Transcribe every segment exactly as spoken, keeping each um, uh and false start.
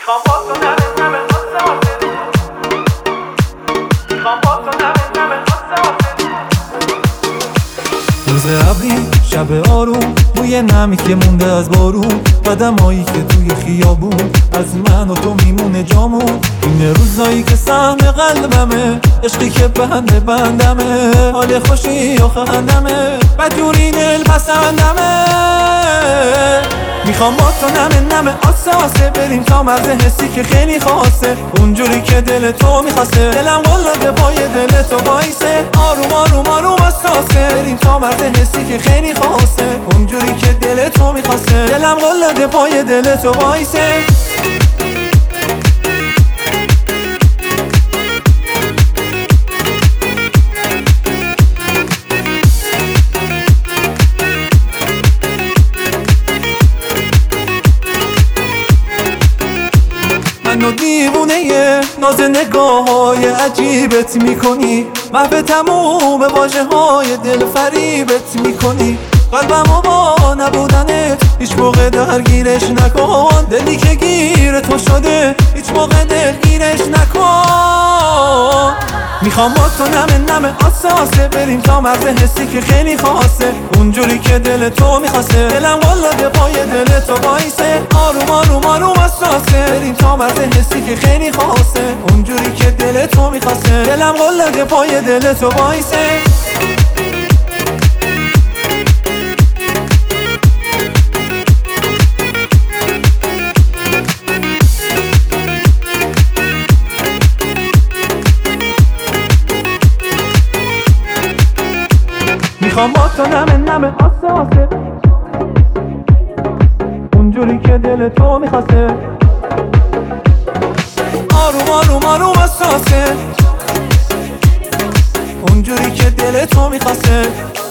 میخوام با تو نمه نمه حسه حسه میخوام با تو نمه نمه حسه حسه روز ابری شب آروم بوی نمی که مونده از بارون قدمایی که توی خیابون از من و تو میمونه جامون این روزایی که سهم قلبمه عشقی که بنده بندمه حال خوشی و خندمه بدجوری دل پسندمه میخوام با تو نمه نمه آسه آسه بریم تا مرز حسی که خیلی خاصه اونجوری که دل تو میخواسته دلم قلده پای دل تو بایسه آروم آروم آروم اساسه بریم تا مرز حسی که خیلی خاصه اونجوری که دل تو میخواسته دلم قلده پای دل تو بایسه منو دیوونه یه ناز نگاه های عجیبت میکنی محو تموم واژه های دل فریبت میکنی قلبمو با نبودنت هیچ موقع درگیرش نکن دلی که گیر تو شده هیچ موقع دلگیرش نکن میخوام با تو نمه نمه آسه آسه بریم تا مرز حسی که خیلی خاصه اونجوری که دل تو میخواسته دلم قلده پای دل تو بایسه آروم آروم آروم اساسه بریم تا مرز حسی که خیلی خاصه اونجوری که دل تو میخواسته دلم قلده پای دل تو بایسه میخوام با تو نمه نمه آسه آسه اونجوری که دل تو میخواسته آروم آروم آروم اساسه اونجوری که دل تو میخواسته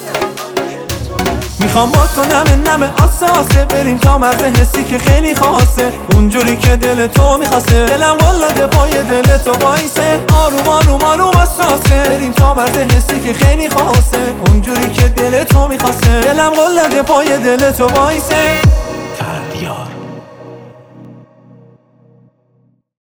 میخوام با تو نمه نمه آسه آسه بریم تا مرز حسی که خیلی خاصه اونجوری که دل تو میخواسته دلم قلده پای دل تو بایسه آروم آروم آروم اساسه بریم تا مرز حسی که خیلی خاصه اونجوری که دل تو میخواسته دلم قلده پای دل تو بایسه تردیار